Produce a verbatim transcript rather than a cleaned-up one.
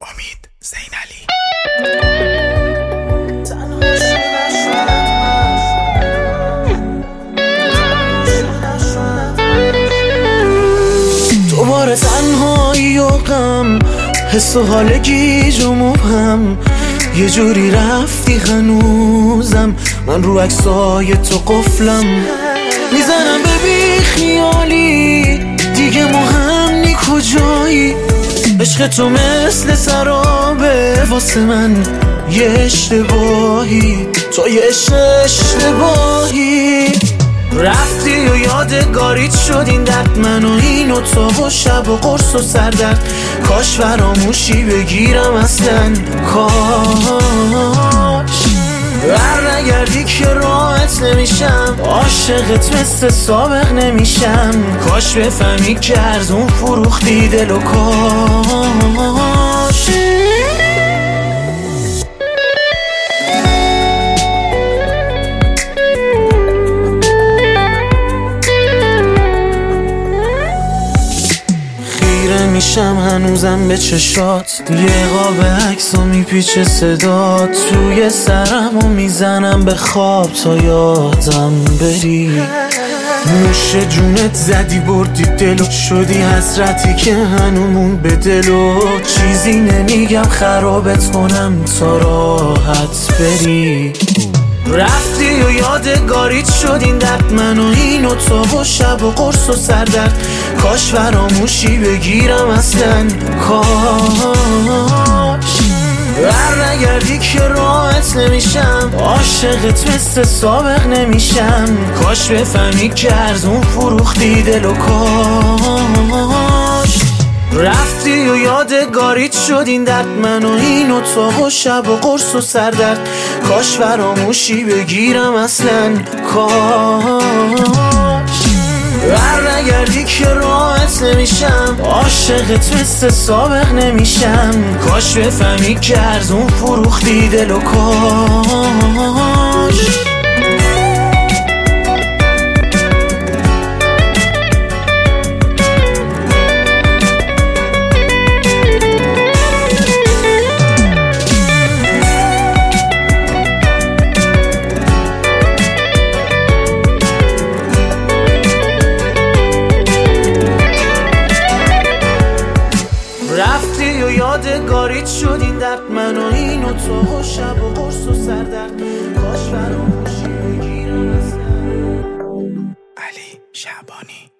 امید زینعلی. دوباره تنهایی و غم، حس و حال گیج و مبهم، یه جوری رفتی هنوزم، من رو عکسای تو قفلم، میزنم به بی خیالی، دیگه مهم نی کجایی، عشق تو مثل سرابه واسه من یه اشتباهی، تو یه اشتباهی، رفتی و یادگاریت شد این درد، من و این و تو و شب و قرص و سردرد، کاش فراموشی بگیرم اصلا، کاش بر نگردی که راحت نمیشم، عاشقت مثل سابق نمیشم، کاش بفهمی که ارزون فروختی دل و کاش میشم هنوزم به چشات، یه قاب عکس و میپیچه صدا، توی سرم و میزنم به خواب تا یادم بری، نوش جونت زدی بردی دلو، شدی حسرتی که هنومون به دلو، چیزی نمیگم خرابت کنم تا راحت بری، رفتی و یادگاریت شد این درد، من و این و تو و شب و قرص و سردرد، کاش فراموشی بگیرم اصلا، کاش بر نگردی که راحت نمیشم، عاشقت مثل سابق نمیشم، کاش بفهمی که ارزون فروختی دل و کاش رفتی و یادگاریت شد این درد، من و این و تو و شب و قرص و سردرد، کاش فراموشی بگیرم اصلا، کاش بر نگردی که راحت نمیشم، عاشقت مثل سابق نمیشم، کاش بفهمی که ارزون فروختی دل و کاش رفتی و یادگاریت شد این درد، من و این و تو و شب و قرص و سردرد، کاش فراموشی بگیرم اصلا. علی شعبانی.